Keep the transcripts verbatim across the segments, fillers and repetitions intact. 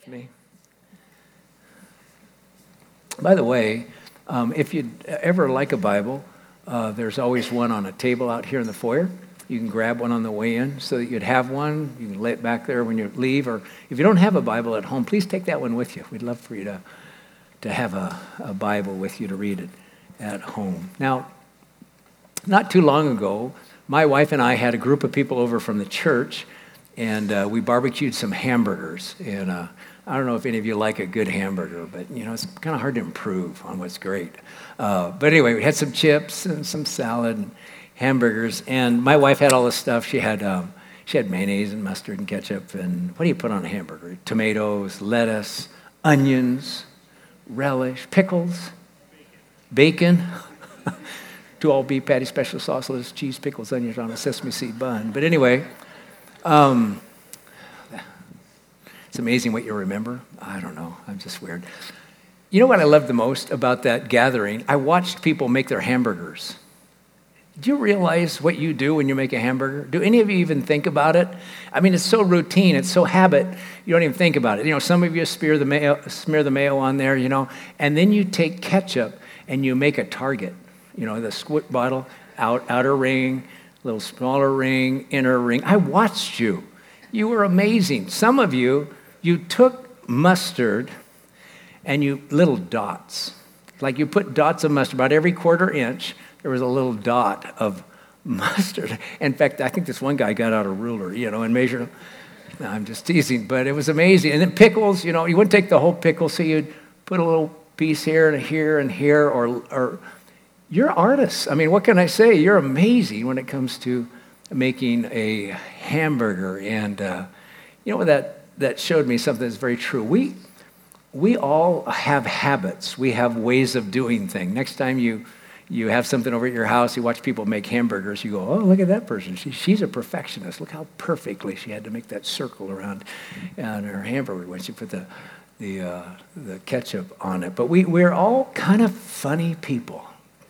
with me? By the way, um, if you'd ever like a Bible, uh, there's always one on a table out here in the foyer. You can grab one on the way in so that you'd have one. You can lay it back there when you leave. Or if you don't have a Bible at home, please take that one with you. We'd love for you to, to have a, a Bible with you to read it at home. Now, not too long ago, my wife and I had a group of people over from the church, and uh, we barbecued some hamburgers. And uh, I don't know if any of you like a good hamburger, but, you know, it's kind of hard to improve on what's great. Uh, but anyway, we had some chips and some salad and hamburgers, and my wife had all this stuff. She had um, she had mayonnaise and mustard and ketchup, and what do you put on a hamburger? Tomatoes, lettuce, onions, relish, pickles, bacon, two all-beef patty, special sauce, lettuce, cheese, pickles, onions on a sesame seed bun. But anyway, um, it's amazing what you remember. I don't know. I'm just weird. You know what I loved the most about that gathering? I watched people make their hamburgers. Do you realize what you do when you make a hamburger? Do any of you even think about it? I mean, it's so routine. It's so habit. You don't even think about it. You know, some of you smear the mayo, smear the mayo on there, you know, and then you take ketchup and you make a target. You know, the squid bottle, out, outer ring, little smaller ring, inner ring. I watched you. You were amazing. Some of you, you took mustard and you, little dots. Like you put dots of mustard, about every quarter inch, there was a little dot of mustard. In fact, I think this one guy got out a ruler, you know, and measured. No, I'm just teasing, but it was amazing. And then pickles, you know, you wouldn't take the whole pickle, so you'd put a little piece here and here and here, or, or you're artists. I mean, what can I say? You're amazing when it comes to making a hamburger. And, uh, you know, that, that showed me something that's very true. We, we all have habits. We have ways of doing things. Next time you... You have something over at your house, you watch people make hamburgers, you go, oh, look at that person. She, she's a perfectionist. Look how perfectly she had to make that circle around on her hamburger when she put the the, uh, the ketchup on it. But we, we're all kind of funny people.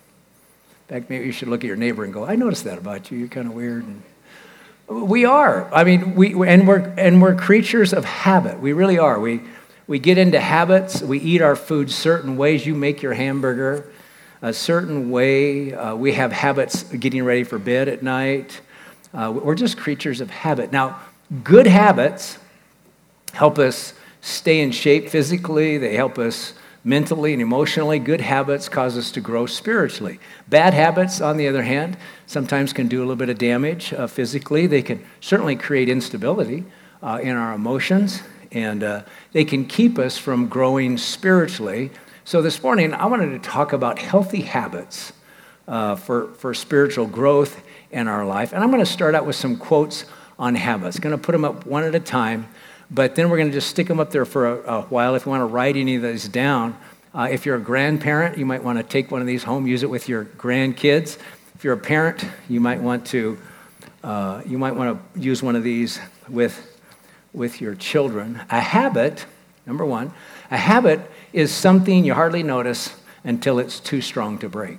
In fact, maybe you should look at your neighbor and go, I noticed that about you. You're kind of weird. And we are. I mean, we and we're and we're creatures of habit. We really are. We we get into habits. We eat our food certain ways. You make your hamburger a certain way. Uh, we have habits getting ready for bed at night. Uh, we're just creatures of habit. Now, good habits help us stay in shape physically. They help us mentally and emotionally. Good habits cause us to grow spiritually. Bad habits, on the other hand, sometimes can do a little bit of damage uh, physically. They can certainly create instability uh, in our emotions, and uh, they can keep us from growing spiritually. So this morning, I wanted to talk about healthy habits uh, for, for spiritual growth in our life. And I'm going to start out with some quotes on habits. Going to put them up one at a time, but then we're going to just stick them up there for a, a while if you want to write any of these down. Uh, if you're a grandparent, you might want to take one of these home, use it with your grandkids. If you're a parent, you might want to uh, you might want to use one of these with, with your children. A habit, number one, a habit is something you hardly notice until it's too strong to break.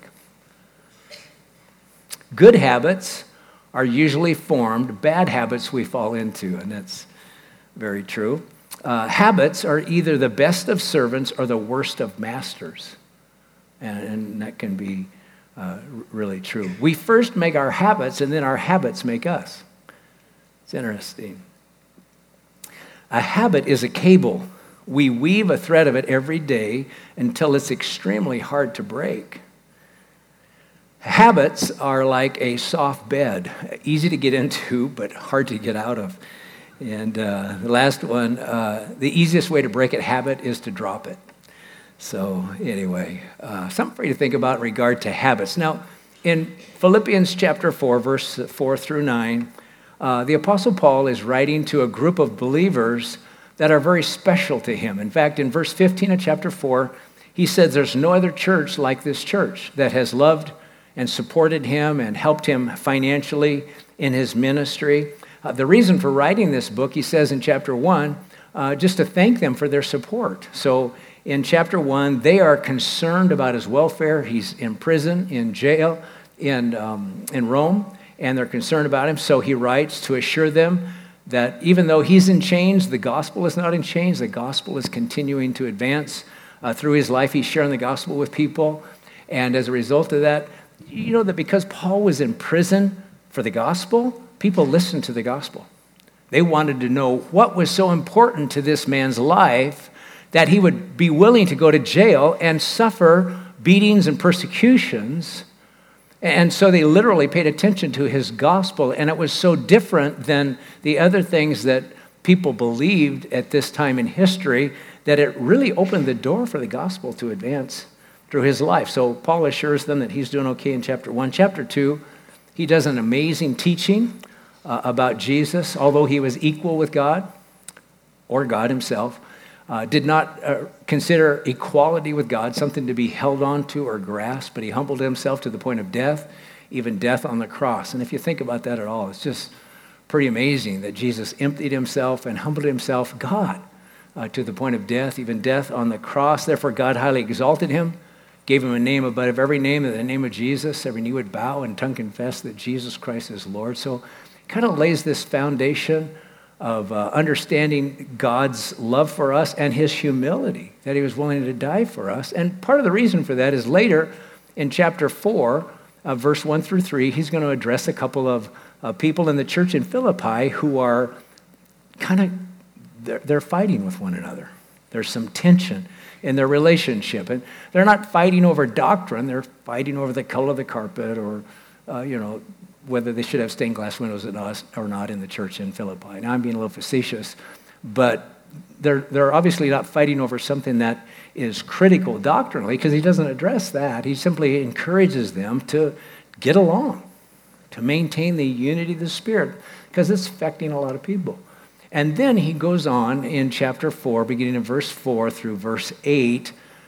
Good habits are usually formed. Bad habits we fall into, and that's very true. Uh, habits are either the best of servants or the worst of masters, and, and that can be uh, really true. We first make our habits, and then our habits make us. It's interesting. A habit is a cable. We weave a thread of it every day until it's extremely hard to break. Habits are like a soft bed, easy to get into, but hard to get out of. And uh, the last one, uh, the easiest way to break a habit is to drop it. So anyway, uh, something for you to think about in regard to habits. Now, in Philippians chapter four, verse four through nine, uh, the Apostle Paul is writing to a group of believers that are very special to him. In fact, in verse fifteen of chapter four, he says there's no other church like this church that has loved and supported him and helped him financially in his ministry. Uh, the reason for writing this book, he says in chapter one, uh, just to thank them for their support. So in chapter one, they are concerned about his welfare. He's in prison, in jail, in, um, in Rome, and they're concerned about him. So he writes to assure them that even though he's in chains, the gospel is not in chains. The gospel is continuing to advance. Uh, through his life, he's sharing the gospel with people. And as a result of that, you know that because Paul was in prison for the gospel, people listened to the gospel. They wanted to know what was so important to this man's life that he would be willing to go to jail and suffer beatings and persecutions. And so they literally paid attention to his gospel, and it was so different than the other things that people believed at this time in history that it really opened the door for the gospel to advance through his life. So Paul assures them that he's doing okay in chapter one. Chapter two, he does an amazing teaching uh, about Jesus, although he was equal with God, or God himself, uh, did not uh, consider equality with God something to be held on to or grasped, but he humbled himself to the point of death, even death on the cross. And if you think about that at all, it's just pretty amazing that Jesus emptied himself and humbled himself, God, uh, to the point of death, even death on the cross. Therefore, God highly exalted him, gave him a name above every name, in the name of Jesus, every knee would bow and tongue confess that Jesus Christ is Lord. So it kind of lays this foundation of uh, understanding God's love for us and his humility, that he was willing to die for us. And part of the reason for that is later in chapter four, uh, verse one through three, he's going to address a couple of uh, people in the church in Philippi who are kind of, they're, they're fighting with one another. There's some tension in their relationship. And they're not fighting over doctrine. They're fighting over the color of the carpet or, uh, you know, whether they should have stained glass windows or not in the church in Philippi. Now, I'm being a little facetious, but they're, they're obviously not fighting over something that is critical doctrinally, because he doesn't address that. He simply encourages them to get along, to maintain the unity of the Spirit, because it's affecting a lot of people. And then he goes on in chapter four, beginning in verse four through verse eight,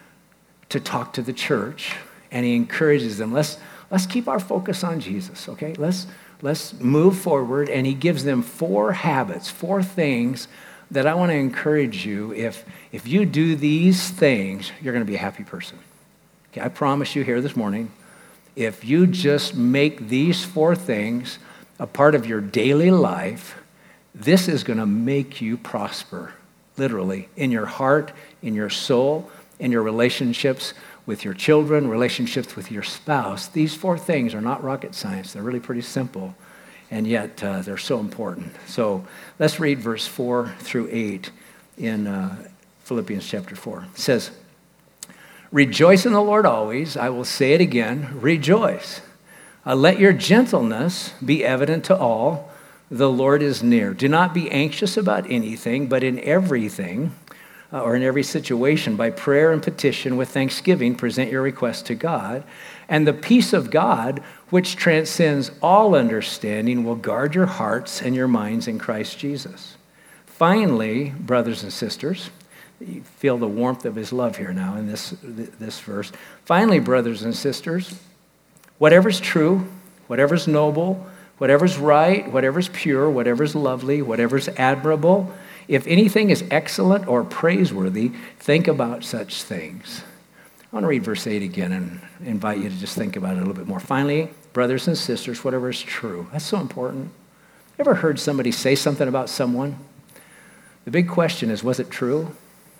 to talk to the church, and he encourages them, let's Let's keep our focus on Jesus, okay? Let's, let's move forward, and he gives them four habits, four things that I want to encourage you. If, if you do these things, you're going to be a happy person. Okay, I promise you here this morning, if you just make these four things a part of your daily life, this is going to make you prosper, literally, in your heart, in your soul, in your relationships with your children, relationships with your spouse. These four things are not rocket science. They're really pretty simple, and yet uh, they're so important. So let's read verse four through eight in uh, Philippians chapter four. It says, "Rejoice in the Lord always. I will say it again, rejoice. Uh, let your gentleness be evident to all. The Lord is near. Do not be anxious about anything, but in everything, Uh, or in every situation, by prayer and petition with thanksgiving, present your requests to God. And the peace of God, which transcends all understanding, will guard your hearts and your minds in Christ Jesus. Finally, brothers and sisters," you feel the warmth of his love here now in this, this verse. "Finally, brothers and sisters, whatever's true, whatever's noble, whatever's right, whatever's pure, whatever's lovely, whatever's admirable, if anything is excellent or praiseworthy, think about such things." I want to read verse eight again and invite you to just think about it a little bit more. "Finally, brothers and sisters, whatever is true." That's so important. Ever heard somebody say something about someone? The big question is, was it true?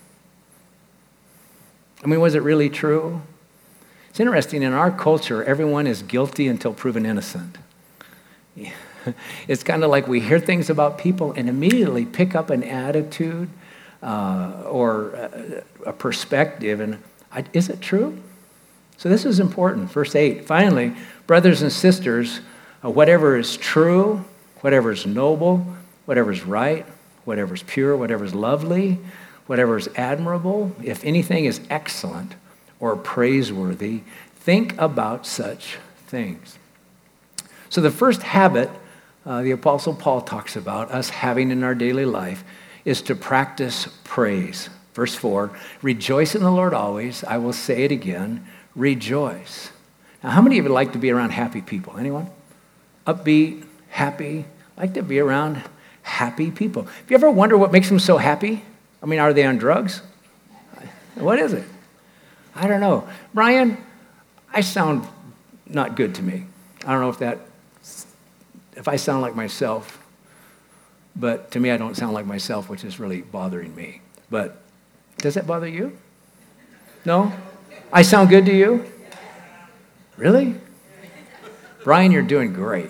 I mean, was it really true? It's interesting, in our culture, everyone is guilty until proven innocent. Yeah. It's kind of like we hear things about people and immediately pick up an attitude uh, or a, a perspective. And I, is it true? So this is important. Verse eight, "Finally, brothers and sisters, uh, whatever is true, whatever is noble, whatever is right, whatever is pure, whatever is lovely, whatever is admirable, if anything is excellent or praiseworthy, think about such things." So the first habit Uh, the Apostle Paul talks about us having in our daily life is to practice praise. Verse four, "Rejoice in the Lord always. I will say it again, rejoice." Now, how many of you like to be around happy people? Anyone? Upbeat, happy, like to be around happy people. Have you ever wondered what makes them so happy? I mean, are they on drugs? What is it? I don't know. Brian, I sound not good to me. I don't know if that If I sound like myself. But to me, I don't sound like myself, which is really bothering me. But does that bother you? No? I sound good to you? Really? Brian, you're doing great.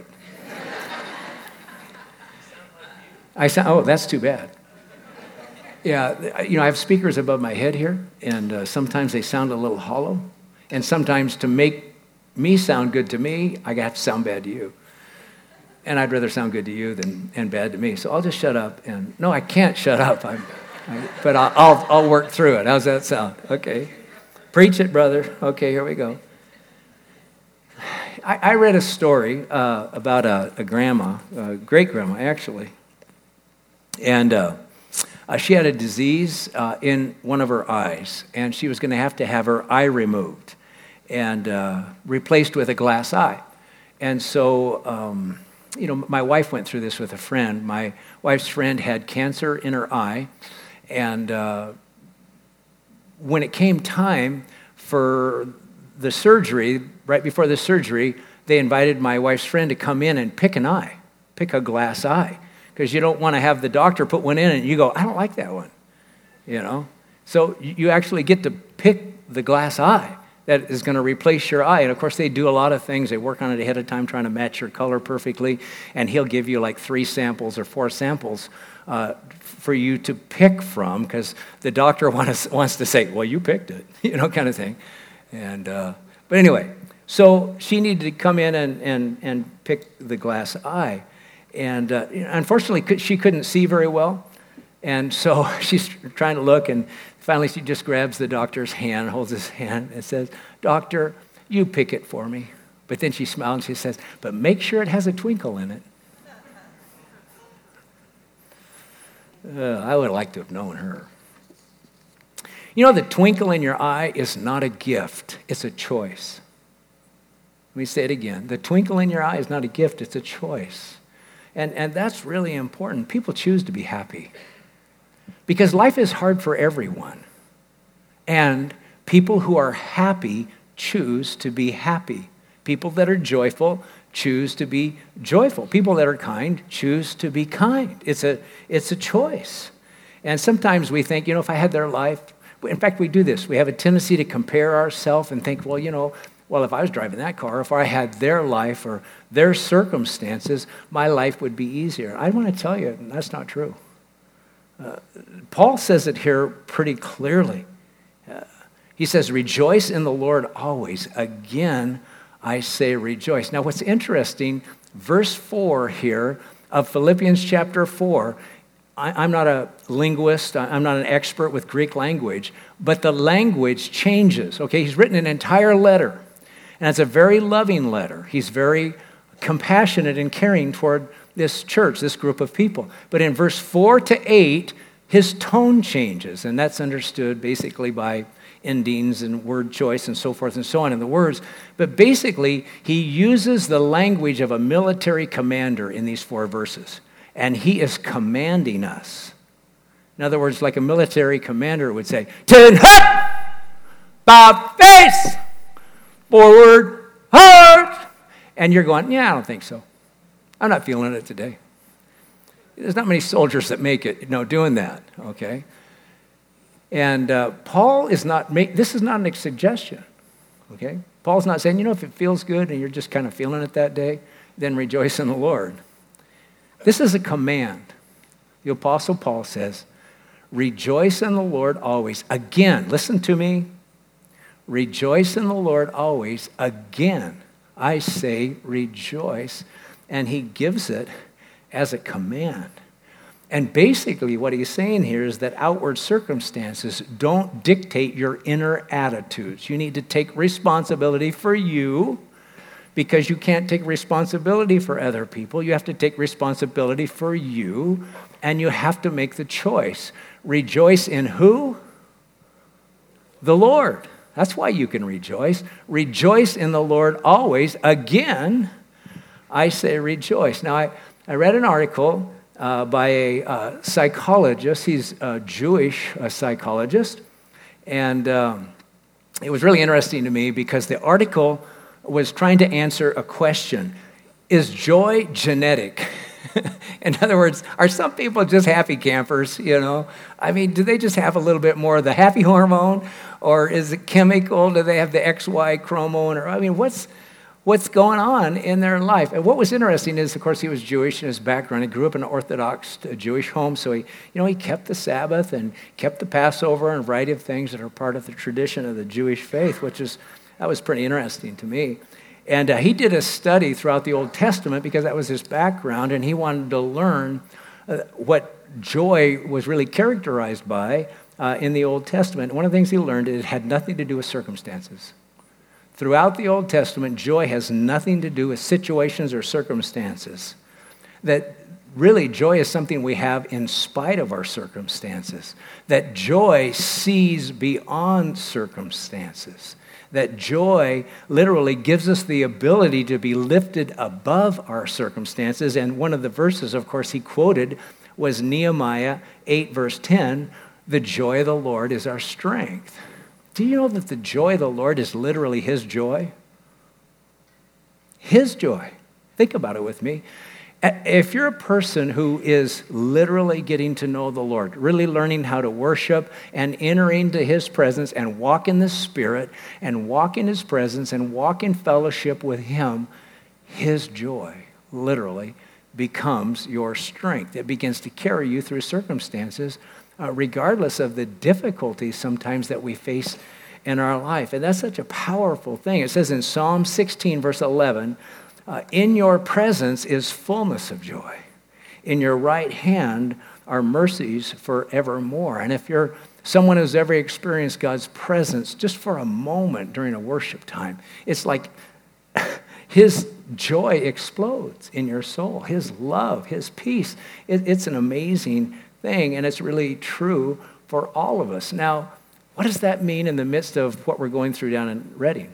I sound, oh, that's too bad. Yeah, you know, I have speakers above my head here, and uh, sometimes they sound a little hollow. And sometimes to make me sound good to me, I have to sound bad to you. And I'd rather sound good to you than and bad to me. So I'll just shut up. And no, I can't shut up. I'm, I, but I'll, I'll I'll work through it. How's that sound? Okay. Preach it, brother. Okay, here we go. I, I read a story uh, about a, a grandma, a great-grandma, actually. And uh, uh, she had a disease uh, in one of her eyes. And she was going to have to have her eye removed and uh, replaced with a glass eye. And so... Um, You know, my wife went through this with a friend. My wife's friend had cancer in her eye, and uh, when it came time for the surgery, right before the surgery, they invited my wife's friend to come in and pick an eye, pick a glass eye, because you don't want to have the doctor put one in and you go, I don't like that one, you know. So you actually get to pick the glass eye that is going to replace your eye. And of course, they do a lot of things. They work on it ahead of time, trying to match your color perfectly. And he'll give you like three samples or four samples uh, for you to pick from, because the doctor wants, wants to say, well, you picked it, you know, kind of thing. And uh, but anyway, so she needed to come in and, and, and pick the glass eye. And uh, unfortunately, she couldn't see very well. And so she's trying to look, and finally she just grabs the doctor's hand, holds his hand, and says, Doctor, you pick it for me. But then she smiles and she says, but make sure it has a twinkle in it. Uh, I would like to have known her. You know, the twinkle in your eye is not a gift, it's a choice. Let me say it again. The twinkle in your eye is not a gift, it's a choice. And, and that's really important. People choose to be happy. Because life is hard for everyone. And people who are happy choose to be happy. People that are joyful choose to be joyful. People that are kind choose to be kind. It's a, it's a choice. And sometimes we think, you know, if I had their life, in fact, we do this. We have a tendency to compare ourselves and think, well, you know, well, if I was driving that car, if I had their life or their circumstances, my life would be easier. I want to tell you, that's not true. Uh, Paul says it here pretty clearly. Uh, he says, rejoice in the Lord always. Again, I say rejoice. Now, what's interesting, verse four here of Philippians chapter four, I, I'm not a linguist, I'm not an expert with Greek language, but the language changes. Okay, he's written an entire letter, and it's a very loving letter. He's very compassionate and caring toward this church, this group of people. But in verse four to eight, his tone changes, and that's understood basically by endings and word choice and so forth and so on in the words. But basically, he uses the language of a military commander in these four verses, and he is commanding us. In other words, like a military commander would say, "Turn hut, bow face, forward, heart." And you're going, yeah, I don't think so. I'm not feeling it today. There's not many soldiers that make it, you know, doing that, okay? And uh, Paul is not, make, this is not a suggestion, okay? Paul's not saying, you know, if it feels good and you're just kind of feeling it that day, then rejoice in the Lord. This is a command. The Apostle Paul says, rejoice in the Lord always. Again, listen to me. Rejoice in the Lord always. Again, I say rejoice. And he gives it as a command. And basically what he's saying here is that outward circumstances don't dictate your inner attitudes. You need to take responsibility for you, because you can't take responsibility for other people. You have to take responsibility for you, and you have to make the choice. Rejoice in who? The Lord. That's why you can rejoice. Rejoice in the Lord always. Again, I say rejoice. Now, I, I read an article uh, by a uh, psychologist. He's a Jewish uh, psychologist. And um, it was really interesting to me because the article was trying to answer a question. Is joy genetic? In other words, are some people just happy campers, you know? I mean, do they just have a little bit more of the happy hormone, or is it chemical? Do they have the X Y chromosome? Or I mean, what's what's going on in their life? And what was interesting is, of course, he was Jewish in his background. He grew up in an Orthodox uh, Jewish home, so he, you know, he kept the Sabbath and kept the Passover and a variety of things that are part of the tradition of the Jewish faith, which is, that was pretty interesting to me. And uh, he did a study throughout the Old Testament because that was his background, and he wanted to learn uh, what joy was really characterized by uh, in the Old Testament. One of the things he learned is it had nothing to do with circumstances. Throughout the Old Testament, joy has nothing to do with situations or circumstances. That really joy is something we have in spite of our circumstances. That joy sees beyond circumstances. That joy literally gives us the ability to be lifted above our circumstances. And one of the verses, of course, he quoted was Nehemiah eight, verse ten, "The joy of the Lord is our strength." Do you know that the joy of the Lord is literally his joy? His joy. Think about it with me. If you're a person who is literally getting to know the Lord, really learning how to worship and entering to his presence and walk in the Spirit and walk in his presence and walk in fellowship with him, his joy literally becomes your strength. It begins to carry you through circumstances uh, regardless of the difficulties sometimes that we face in our life. And that's such a powerful thing. It says in Psalm sixteen, verse eleven, Uh, in your presence is fullness of joy. In your right hand are mercies forevermore. And if you're someone who's ever experienced God's presence just for a moment during a worship time, it's like his joy explodes in your soul. His love, his peace. It, it's an amazing thing, and it's really true for all of us. Now, what does that mean in the midst of what we're going through down in Redding?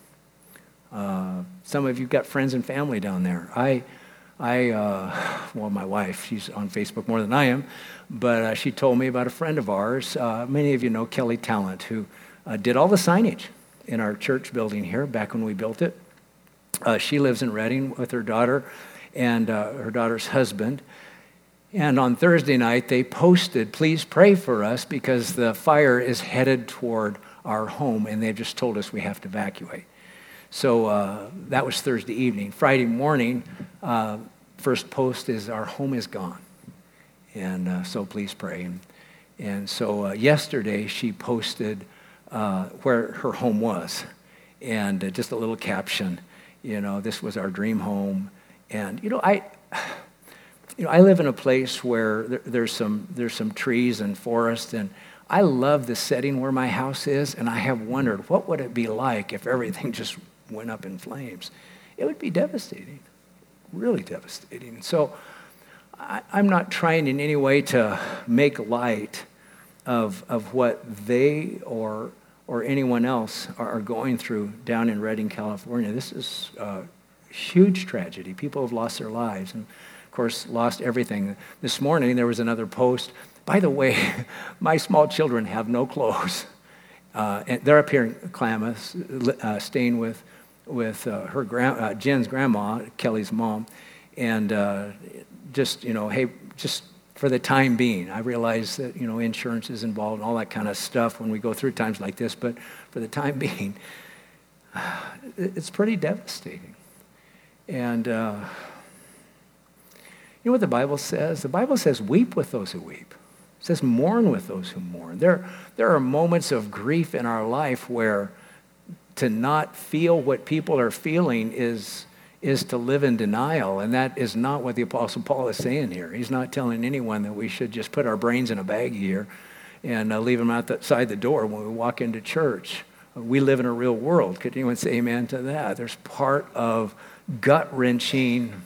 Uh, some of you got friends and family down there. I, I, uh, well, my wife, she's on Facebook more than I am, but uh, she told me about a friend of ours. Uh, many of you know Kelly Talent, who uh, did all the signage in our church building here back when we built it. Uh, she lives in Redding with her daughter and uh, her daughter's husband. And on Thursday night, they posted, "Please pray for us because the fire is headed toward our home, and they've just told us we have to evacuate." So uh, that was Thursday evening. Friday morning, uh, first post is, "Our home is gone, and uh, so please pray." And, and so uh, yesterday, she posted uh, where her home was, and uh, just a little caption, you know, "This was our dream home." And, you know, I... You know, I live in a place where there, there's some there's some trees and forest, and I love the setting where my house is, and I have wondered, what would it be like if everything just went up in flames? It would be devastating, really devastating. So I, I'm not trying in any way to make light of of what they or or anyone else are, are going through down in Redding, California. This is a huge tragedy. People have lost their lives, and course, lost everything. This morning, there was another post. By the way, my small children have no clothes. Uh, and they're up here in Klamath, uh, staying with with uh, her grand, uh, Jen's grandma, Kelly's mom, and uh, just, you know, hey, just for the time being. I realize that, you know, insurance is involved and all that kind of stuff when we go through times like this, but for the time being, it's pretty devastating. And... Uh, You know what the Bible says? The Bible says, "Weep with those who weep." It says, "Mourn with those who mourn." There, there are moments of grief in our life where to not feel what people are feeling is, is to live in denial, and that is not what the Apostle Paul is saying here. He's not telling anyone that we should just put our brains in a bag here and uh, leave them outside the door when we walk into church. We live in a real world. Could anyone say amen to that? There's part of gut-wrenching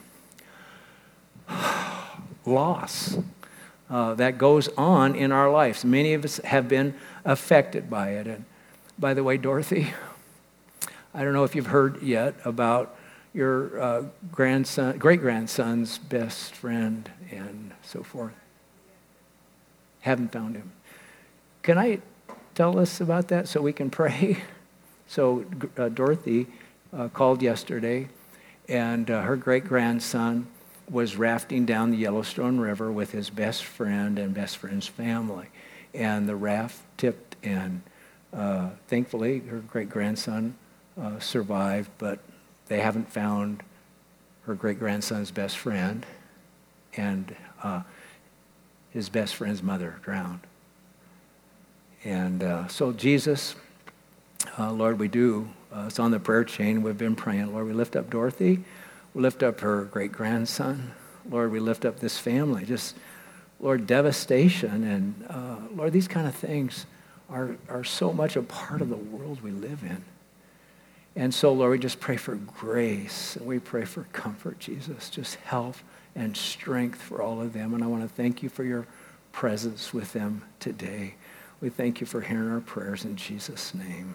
loss uh, that goes on in our lives. Many of us have been affected by it. And by the way, Dorothy, I don't know if you've heard yet about your uh, grandson, great-grandson's best friend and so forth. Haven't found him. Can I tell us about that so we can pray? So uh, Dorothy uh, called yesterday, and uh, her great-grandson was rafting down the Yellowstone River with his best friend and best friend's family. And the raft tipped, and uh, thankfully her great-grandson uh, survived, but they haven't found her great-grandson's best friend, and uh, his best friend's mother drowned. And uh, so Jesus, uh, Lord, we do, uh, it's on the prayer chain, we've been praying. Lord, we lift up Dorothy. We lift up her great-grandson. Lord, we lift up this family. Just, Lord, devastation. And, uh, Lord, these kind of things are, are so much a part of the world we live in. And so, Lord, we just pray for grace. And we pray for comfort, Jesus. Just health and strength for all of them. And I want to thank you for your presence with them today. We thank you for hearing our prayers in Jesus' name.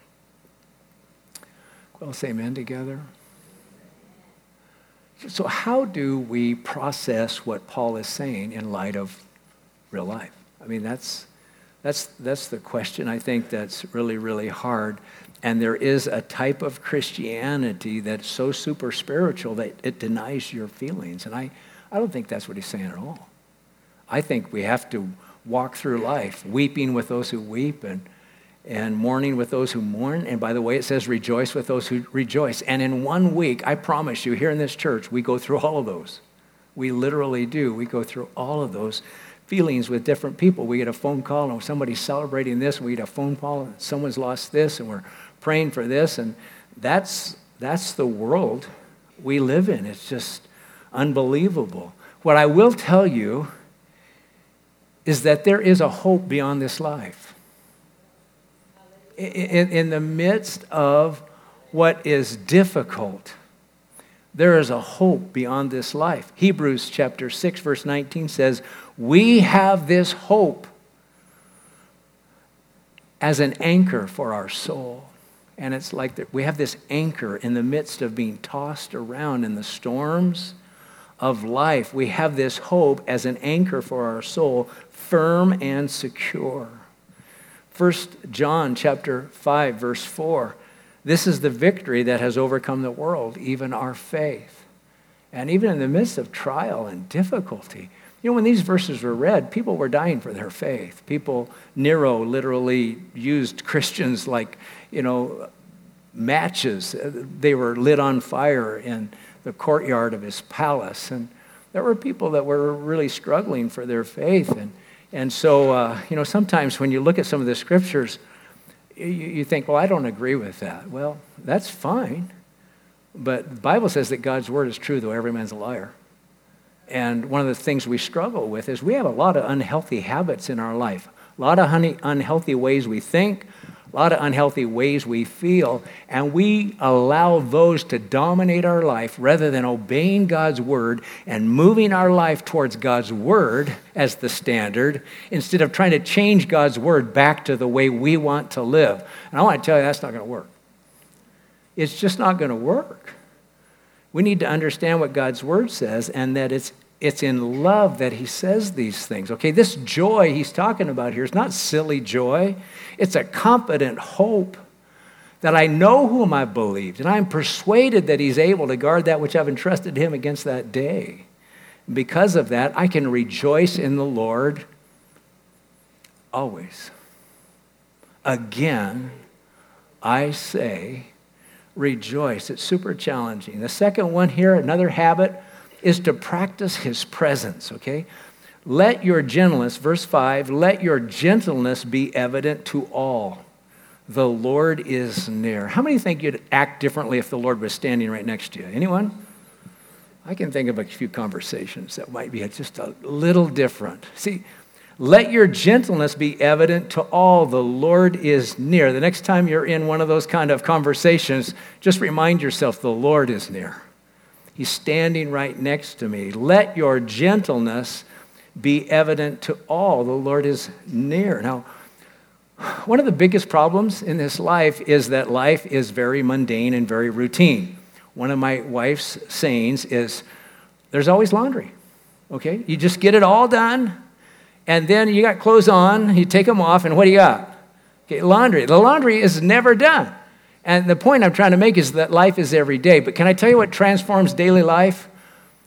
Well, say amen together. So how do we process what Paul is saying in light of real life? I mean, that's that's that's the question, I think, that's really, really hard. And there is a type of Christianity that's so super spiritual that it denies your feelings. And I, I don't think that's what he's saying at all. I think we have to walk through life weeping with those who weep and and mourning with those who mourn. And by the way, it says rejoice with those who rejoice. And in one week, I promise you, here in this church, we go through all of those. We literally do. We go through all of those feelings with different people. We get a phone call and somebody's celebrating this. We get a phone call and someone's lost this and we're praying for this. And that's that's the world we live in. It's just unbelievable. What I will tell you is that there is a hope beyond this life. In, in the midst of what is difficult, there is a hope beyond this life. Hebrews chapter six, verse nineteen says, we have this hope as an anchor for our soul. And it's like that we have this anchor in the midst of being tossed around in the storms of life. We have this hope as an anchor for our soul, firm and secure. First John chapter five, verse four. This is the victory that has overcome the world, even our faith. And even in the midst of trial and difficulty, you know, when these verses were read, people were dying for their faith. People, Nero literally used Christians like, you know, matches. They were lit on fire in the courtyard of his palace. And there were people that were really struggling for their faith. And And so, uh, you know, sometimes when you look at some of the scriptures, you, you think, well, I don't agree with that. Well, that's fine. But the Bible says that God's word is true, though every man's a liar. And one of the things we struggle with is we have a lot of unhealthy habits in our life, a lot of honey, unhealthy ways we think, a lot of unhealthy ways we feel, and we allow those to dominate our life rather than obeying God's word and moving our life towards God's word as the standard instead of trying to change God's word back to the way we want to live. And I want to tell you, that's not going to work. It's just not going to work. We need to understand what God's word says and that it's It's in love that he says these things. Okay, this joy he's talking about here is not silly joy. It's a confident hope that I know whom I believed, and I'm persuaded that he's able to guard that which I've entrusted him against that day. Because of that, I can rejoice in the Lord always. Again, I say, rejoice. It's super challenging. The second one here, another habit, is to practice his presence, okay? Let your gentleness, verse five, let your gentleness be evident to all. The Lord is near. How many think you'd act differently if the Lord was standing right next to you? Anyone? I can think of a few conversations that might be just a little different. See, let your gentleness be evident to all. The Lord is near. The next time you're in one of those kind of conversations, just remind yourself the Lord is near. He's standing right next to me. Let your gentleness be evident to all. The Lord is near. Now, one of the biggest problems in this life is that life is very mundane and very routine. One of my wife's sayings is, there's always laundry, okay? You just get it all done, and then you got clothes on, you take them off, and what do you got? Okay, laundry. The laundry is never done. And the point I'm trying to make is that life is every day. But can I tell you what transforms daily life?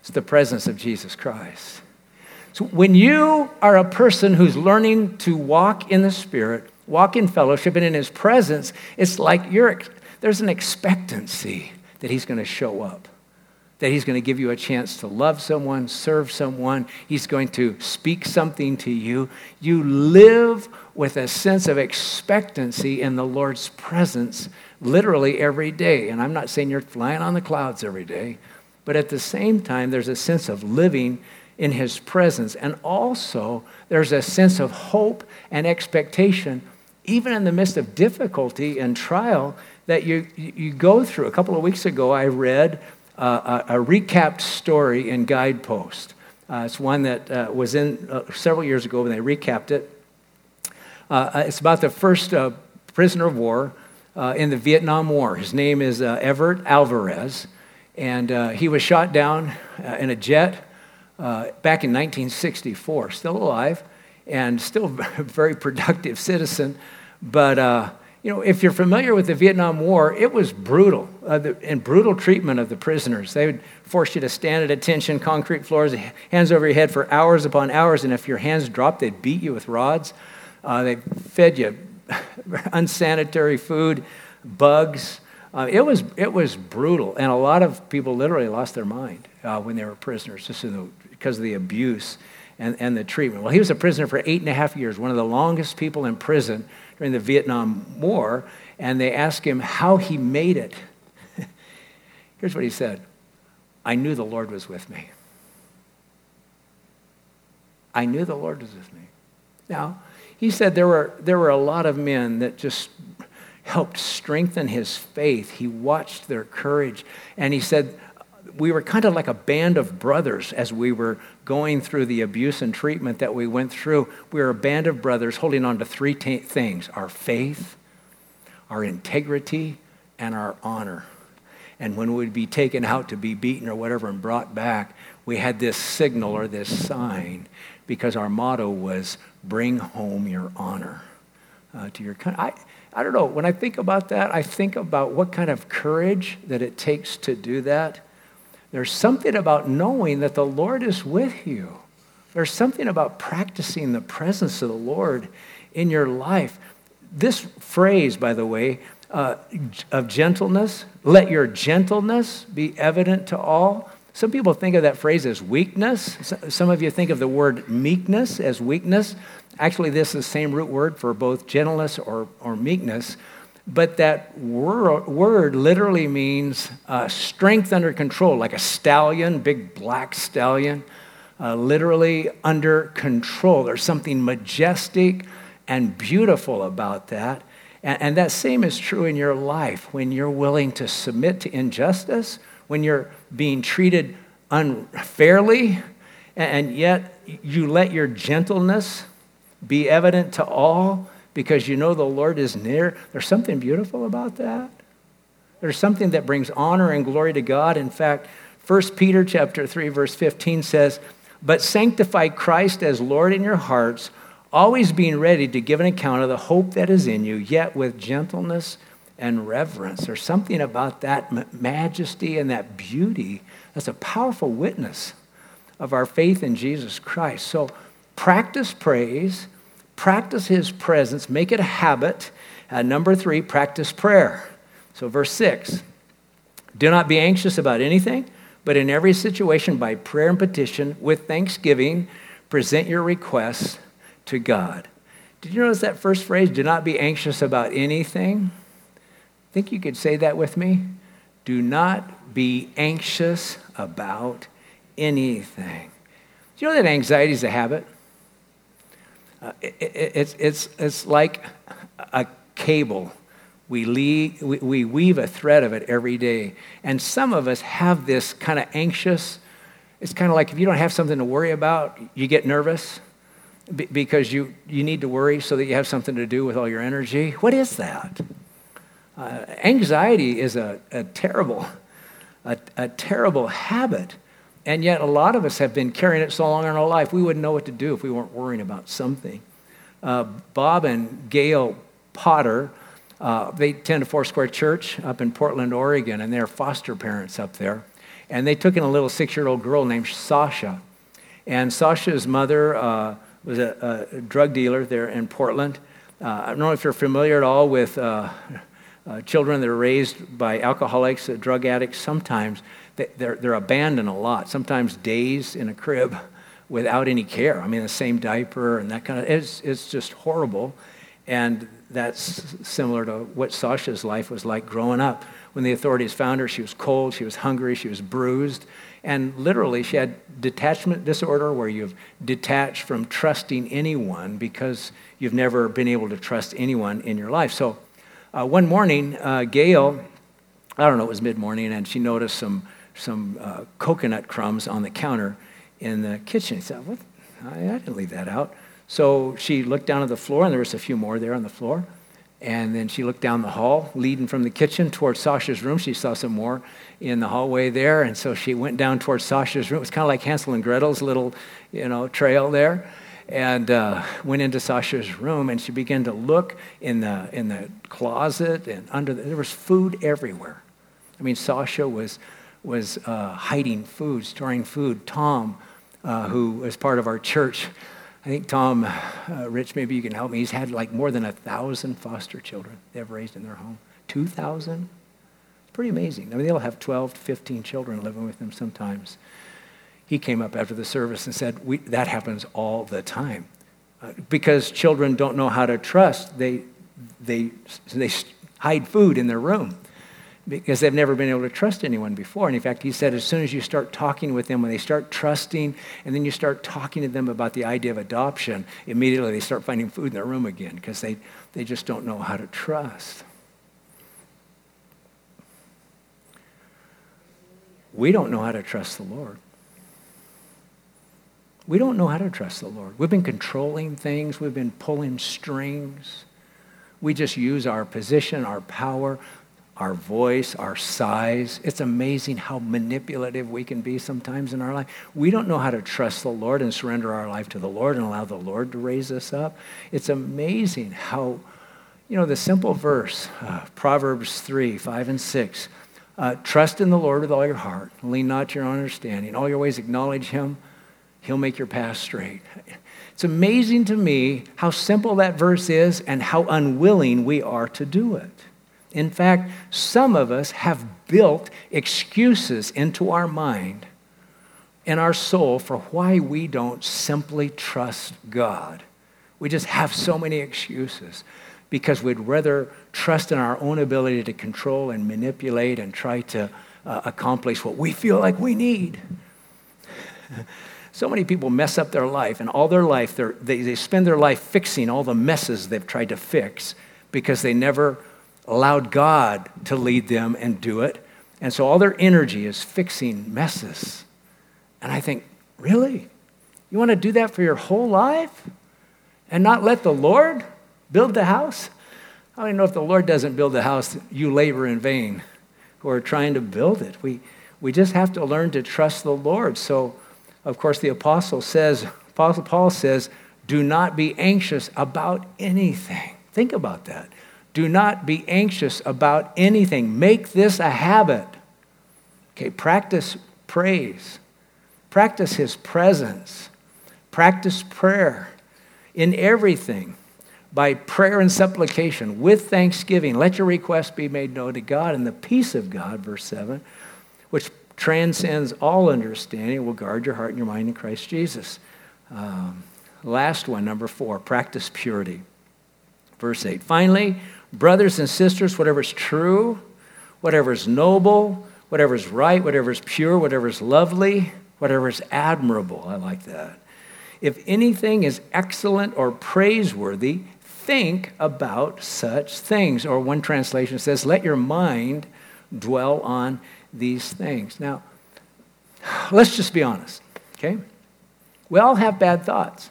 It's the presence of Jesus Christ. So when you are a person who's learning to walk in the Spirit, walk in fellowship and in his presence, it's like you're, there's an expectancy that he's going to show up, that he's going to give you a chance to love someone, serve someone. He's going to speak something to you. You live with a sense of expectancy in the Lord's presence literally every day. And I'm not saying you're flying on the clouds every day, but at the same time, there's a sense of living in his presence. And also, there's a sense of hope and expectation, even in the midst of difficulty and trial that you, you go through. A couple of weeks ago, I read uh, a, a recapped story in Guidepost. Uh, it's one that uh, was in uh, several years ago when they recapped it. Uh, it's about the first uh, prisoner of war uh, in the Vietnam War. His name is uh, Everett Alvarez, and uh, he was shot down uh, in a jet uh, back in nineteen sixty-four, still alive and still a very productive citizen. But, uh, you know, if you're familiar with the Vietnam War, it was brutal, uh, the, and brutal treatment of the prisoners. They would force you to stand at attention, concrete floors, hands over your head for hours upon hours, and if your hands dropped, they'd beat you with rods. Uh, they fed you unsanitary food, bugs. Uh, it was it was brutal, and a lot of people literally lost their mind uh, when they were prisoners, just in the, because of the abuse and, and the treatment. Well, he was a prisoner for eight and a half years, one of the longest people in prison during the Vietnam War, and they asked him how he made it. Here's what he said: "I knew the Lord was with me. I knew the Lord was with me." Now, he said there were there were a lot of men that just helped strengthen his faith. He watched their courage, and he said, we were kind of like a band of brothers as we were going through the abuse and treatment that we went through. We were a band of brothers holding on to three t- things: our faith, our integrity, and our honor. And when we'd be taken out to be beaten or whatever and brought back, we had this signal or this sign, because our motto was, bring home your honor uh, to your country. I, I don't know, when I think about that, I think about what kind of courage that it takes to do that. There's something about knowing that the Lord is with you. There's something about practicing the presence of the Lord in your life. This phrase, by the way, uh, of gentleness, let your gentleness be evident to all. Some people think of that phrase as weakness. Some of you think of the word meekness as weakness. Actually, this is the same root word for both gentleness or, or meekness. But that word, word literally means uh, strength under control, like a stallion, big black stallion, uh, literally under control. There's something majestic and beautiful about that. And, and that same is true in your life when you're willing to submit to injustice, when you're being treated unfairly, and yet you let your gentleness be evident to all because you know the Lord is near. There's something beautiful about that. There's something that brings honor and glory to God. In fact, First Peter chapter three, verse fifteen says, "But sanctify Christ as Lord in your hearts, always being ready to give an account of the hope that is in you, yet with gentleness and reverence." There's something about that majesty and that beauty that's a powerful witness of our faith in Jesus Christ. So practice praise, practice his presence, make it a habit. Uh, number three, practice prayer. So verse six, do not be anxious about anything, but in every situation by prayer and petition with thanksgiving, present your requests to God. Did you notice that first phrase, do not be anxious about anything? I think you could say that with me. Do not be anxious about anything. Do you know that anxiety is a habit? Uh, it, it, it's, it's, it's like a cable. We, lead, we, we weave a thread of it every day. And some of us have this kind of anxious, it's kind of like if you don't have something to worry about, you get nervous b- because you, you need to worry so that you have something to do with all your energy. What is that? Uh, anxiety is a, a terrible, a, a terrible habit. And yet a lot of us have been carrying it so long in our life, we wouldn't know what to do if we weren't worrying about something. Uh, Bob and Gail Potter, uh, they attend a Foursquare Church up in Portland, Oregon, and they're foster parents up there. And they took in a little six-year-old girl named Sasha. And Sasha's mother uh, was a, a drug dealer there in Portland. Uh, I don't know if you're familiar at all with uh, uh, children that are raised by alcoholics, uh, drug addicts. Sometimes they, they're, they're abandoned a lot, sometimes days in a crib without any care. I mean, the same diaper and that kind of, it's, it's just horrible. And that's similar to what Sasha's life was like growing up. When the authorities found her, she was cold, she was hungry, she was bruised. And literally, she had detachment disorder, where you've detached from trusting anyone because you've never been able to trust anyone in your life. So uh, one morning, uh, Gail, I don't know, it was mid-morning, and she noticed some some uh, coconut crumbs on the counter in the kitchen. She said, what? I, I didn't leave that out. So she looked down at the floor, and there was a few more there on the floor. And then she looked down the hall, leading from the kitchen towards Sasha's room. She saw some more in the hallway there, and so she went down towards Sasha's room. It was kind of like Hansel and Gretel's little, you know, trail there, and uh, went into Sasha's room, and she began to look in the in the closet and under the, there was food everywhere. I mean, Sasha was was uh, hiding food, storing food. Tom, uh, who was part of our church, I think Tom, uh, Rich, maybe you can help me. He's had like more than a thousand foster children they've raised in their home. Two thousand? Pretty amazing. I mean, they'll have twelve to fifteen children living with them sometimes. He came up after the service and said, we, that happens all the time. Uh, because children don't know how to trust, they, they, they hide food in their room because they've never been able to trust anyone before. And in fact, he said, as soon as you start talking with them, when they start trusting, and then you start talking to them about the idea of adoption, immediately they start finding food in their room again because they, they just don't know how to trust. We don't know how to trust the Lord. We don't know how to trust the Lord. We've been controlling things. We've been pulling strings. We just use our position, our power, our voice, our size. It's amazing how manipulative we can be sometimes in our life. We don't know how to trust the Lord and surrender our life to the Lord and allow the Lord to raise us up. It's amazing how, you know, the simple verse, uh, Proverbs three, five, and six, uh, trust in the Lord with all your heart. Lean not to your own understanding. All your ways acknowledge him. He'll make your path straight. It's amazing to me how simple that verse is and how unwilling we are to do it. In fact, some of us have built excuses into our mind and our soul for why we don't simply trust God. We just have so many excuses because we'd rather trust in our own ability to control and manipulate and try to uh, accomplish what we feel like we need. So many people mess up their life, and all their life, they, they spend their life fixing all the messes they've tried to fix because they never allowed God to lead them and do it. And so all their energy is fixing messes. And I think, really? You want to do that for your whole life and not let the Lord build the house? I don't even know if the Lord doesn't build the house, you labor in vain who are trying to build it. We, we just have to learn to trust the Lord. So, of course, the apostle says, Apostle Paul says, do not be anxious about anything. Think about that. Do not be anxious about anything. Make this a habit. Okay, practice praise. Practice his presence. Practice prayer in everything by prayer and supplication with thanksgiving. Let your requests be made known to God, and the peace of God, verse seven, which transcends all understanding, will guard your heart and your mind in Christ Jesus. Um, last one, number four, practice purity. Verse eight, finally, brothers and sisters, whatever is true, whatever is noble, whatever is right, whatever is pure, whatever is lovely, whatever is admirable. I like that. If anything is excellent or praiseworthy, think about such things. Or one translation says, let your mind dwell on these things. Now, let's just be honest, okay? We all have bad thoughts.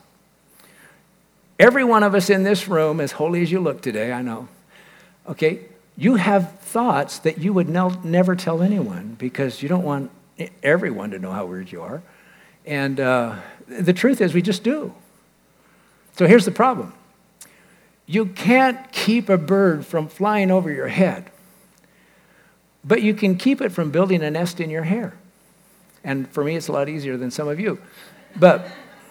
Every one of us in this room, as holy as you look today, I know, okay, you have thoughts that you would ne- never tell anyone because you don't want everyone to know how weird you are. And uh, the truth is we just do. So here's the problem. You can't keep a bird from flying over your head, but you can keep it from building a nest in your hair. And for me, it's a lot easier than some of you. But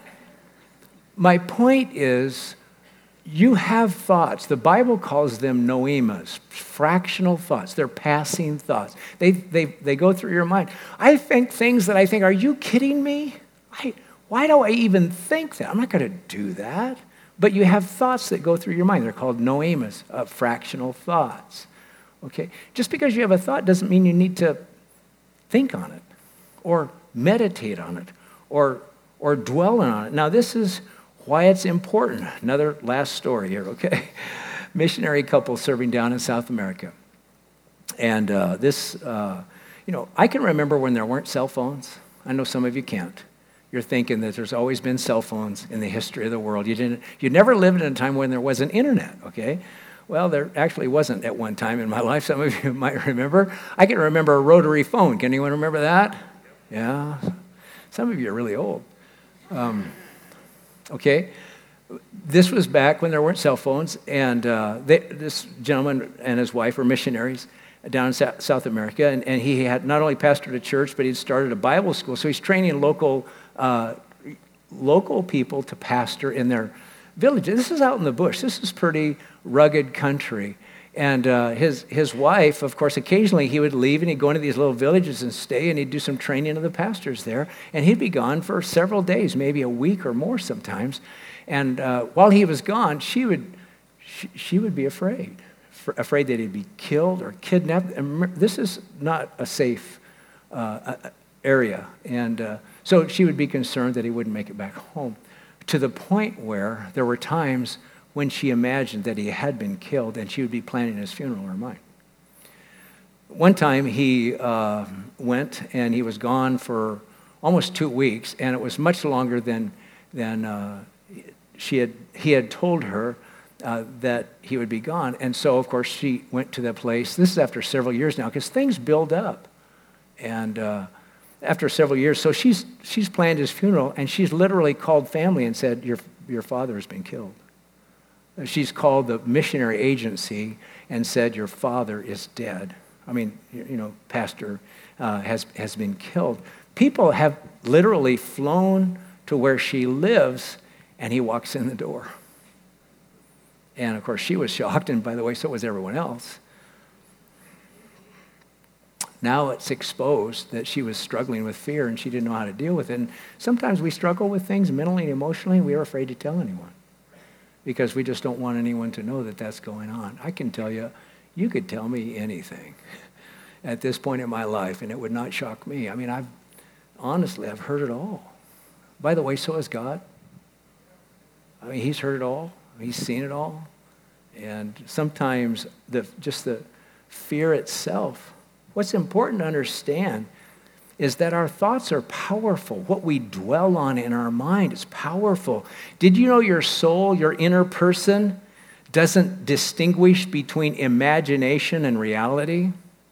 my point is, you have thoughts. The Bible calls them noemas, fractional thoughts. They're passing thoughts. They, they, they go through your mind. I think things that I think, are you kidding me? I, why do I even think that? I'm not going to do that. But you have thoughts that go through your mind. They're called noemas, uh, fractional thoughts. Okay? Just because you have a thought doesn't mean you need to think on it or meditate on it or, or dwell on it. Now, this is why it's important. Another last story here, okay? Missionary couple serving down in South America. And uh, this, uh, you know, I can remember when there weren't cell phones. I know some of you can't. You're thinking that there's always been cell phones in the history of the world. You didn't, you never lived in a time when there wasn't internet, okay? Well, there actually wasn't at one time in my life. Some of you might remember. I can remember a rotary phone. Can anyone remember that? Yeah. Some of you are really old. Um, okay. This was back when there weren't cell phones, and uh, they, this gentleman and his wife were missionaries down in South America, and, and he had not only pastored a church, but he'd started a Bible school. So he's training local uh, local people to pastor in their villages. This is out in the bush. This is pretty rugged country. And uh, his his wife, of course, occasionally he would leave and he'd go into these little villages and stay, and he'd do some training of the pastors there. And he'd be gone for several days, maybe a week or more sometimes. And uh, while he was gone, she would she, she would be afraid. afraid that he'd be killed or kidnapped. And this is not a safe uh, area. And uh, so she would be concerned that he wouldn't make it back home, to the point where there were times when she imagined that he had been killed and she would be planning his funeral in her mind. One time he uh, went and he was gone for almost two weeks, and it was much longer than, than uh, she had, he had told her Uh, that he would be gone. And so, of course, she went to that place. This is after several years now, because things build up. And uh, after several years, so she's she's planned his funeral, and she's literally called family and said, your, your father has been killed. She's called the missionary agency and said, your father is dead. I mean, you know, pastor uh, has, has been killed. People have literally flown to where she lives, and he walks in the door. And, of course, she was shocked, and by the way, so was everyone else. Now it's exposed that she was struggling with fear, and she didn't know how to deal with it. And sometimes we struggle with things mentally and emotionally, and we are afraid to tell anyone because we just don't want anyone to know that that's going on. I can tell you, you could tell me anything at this point in my life, and it would not shock me. I mean, I've honestly, I've heard it all. By the way, so has God. I mean, he's heard it all. He's seen it all. And sometimes the just the fear itself. What's important to understand is that our thoughts are powerful. What we dwell on in our mind is powerful. Did you know your soul, your inner person, doesn't distinguish between imagination and reality?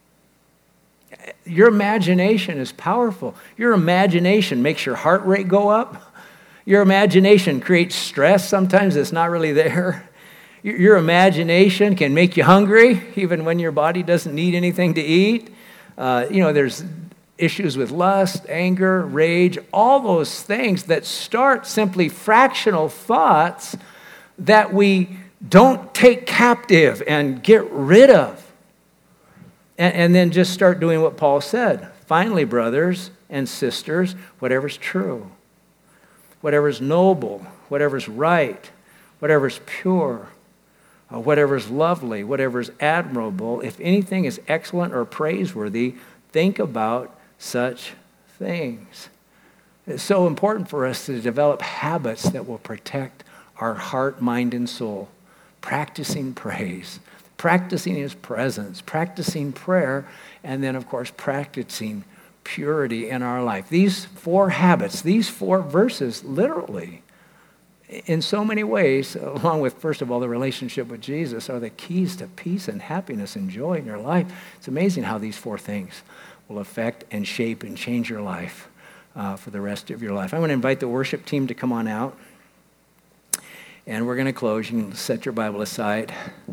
Your imagination is powerful. Your imagination makes your heart rate go up. Your imagination creates stress sometimes that's not really there. Your imagination can make you hungry, even when your body doesn't need anything to eat. Uh, you know, there's issues with lust, anger, rage, all those things that start simply fractional thoughts that we don't take captive and get rid of. And, and then just start doing what Paul said. Finally, brothers and sisters, whatever's true, whatever's noble, whatever's right, whatever's pure, uh, whatever's lovely, whatever's admirable, if anything is excellent or praiseworthy, think about such things. It's so important for us to develop habits that will protect our heart, mind, and soul. Practicing praise, practicing his presence, practicing prayer, and then, of course, practicing purity in our life. These four habits, these four verses, literally, in so many ways, along with, first of all, the relationship with Jesus, are the keys to peace and happiness and joy in your life. It's amazing how these four things will affect and shape and change your life uh, for the rest of your life. I'm going to invite the worship team to come on out, and we're going to close. You can set your Bible aside.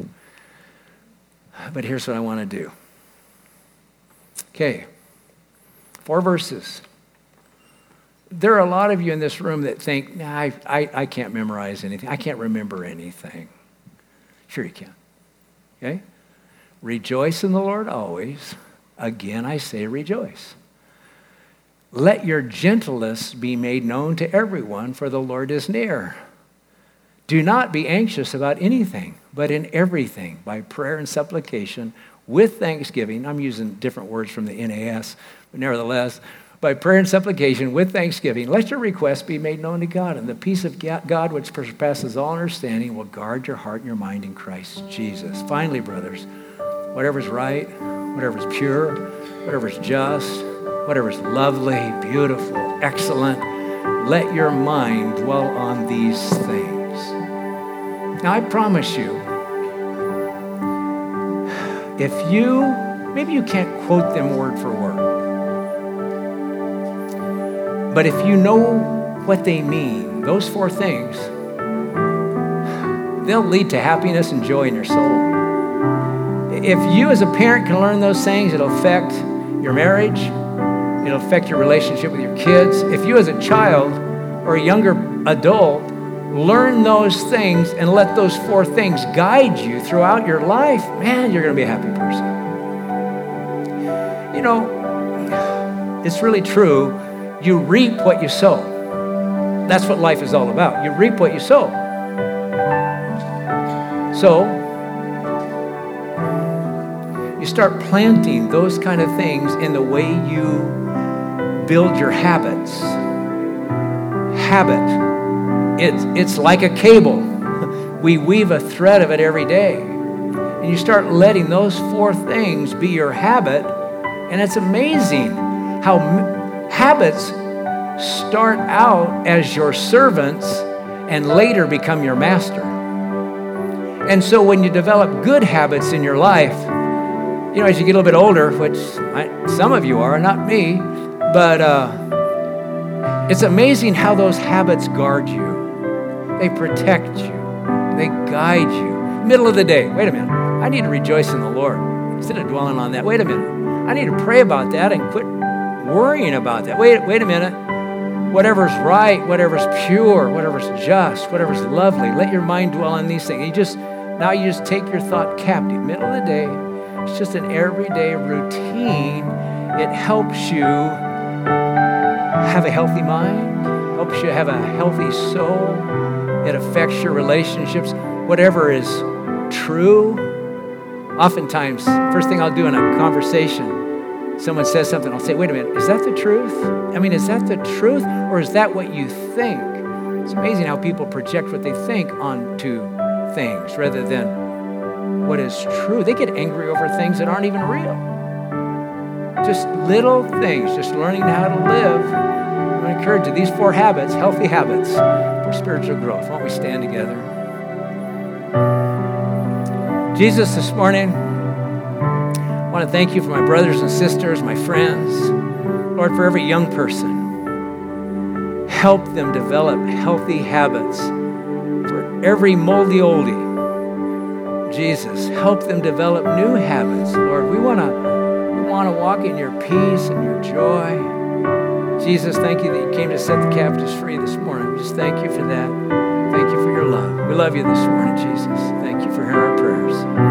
But here's what I want to do. Okay. Four verses. there are a lot of you in this room that think, nah, I, I, I can't memorize anything. I can't remember anything. Sure you can. Okay? Rejoice in the Lord always. Again, I say rejoice. Let your gentleness be made known to everyone, for the Lord is near. Do not be anxious about anything, but in everything, by prayer and supplication, with thanksgiving. I'm using different words from the N A S, but nevertheless, by prayer and supplication, with thanksgiving, let your requests be made known to God, and the peace of God, which surpasses all understanding, will guard your heart and your mind in Christ Jesus. Finally, brothers, whatever's right, whatever's pure, whatever's just, whatever's lovely, beautiful, excellent, let your mind dwell on these things. Now, I promise you, if you, maybe you can't quote them word for word, but if you know what they mean, those four things, they'll lead to happiness and joy in your soul. If you as a parent can learn those things, it'll affect your marriage. It'll affect your relationship with your kids. If you as a child or a younger adult learn those things and let those four things guide you throughout your life, man, you're going to be a happy person. You know, it's really true. You reap what you sow. That's what life is all about. You reap what you sow. So, you start planting those kind of things in the way you build your habits. Habit. It's, it's like a cable. We weave a thread of it every day. And you start letting those four things be your habit. And it's amazing how m- habits start out as your servants and later become your master. And so when you develop good habits in your life, you know, as you get a little bit older, which I, some of you are, not me, but uh, it's amazing how those habits guard you. They protect you. They guide you. Middle of the day, wait a minute. I need to rejoice in the Lord instead of dwelling on that. Wait a minute. I need to pray about that and quit worrying about that. Wait, wait a minute. Whatever's right, whatever's pure, whatever's just, whatever's lovely, let your mind dwell on these things. You just now you just take your thought captive. Middle of the day. It's just an everyday routine. It helps you have a healthy mind, helps you have a healthy soul. It affects your relationships. Whatever is true. Oftentimes, first thing I'll do in a conversation, someone says something, I'll say, wait a minute, is that the truth? I mean, is that the truth, or is that what you think? It's amazing how people project what they think onto things rather than what is true. They get angry over things that aren't even real. Just little things, just learning how to live. I'm going to encourage you, these four habits, healthy habits for spiritual growth. Why don't we stand together? Jesus, this morning, I want to thank you for my brothers and sisters, my friends. Lord, for every young person, help them develop healthy habits. For every moldy oldie, Jesus, help them develop new habits. Lord, we want to we want to walk in your peace and your joy. Jesus, thank you that you came to set the captives free this morning. Just thank you for that. Thank you for your love. We love you this morning, Jesus. Thank you for hearing our prayers.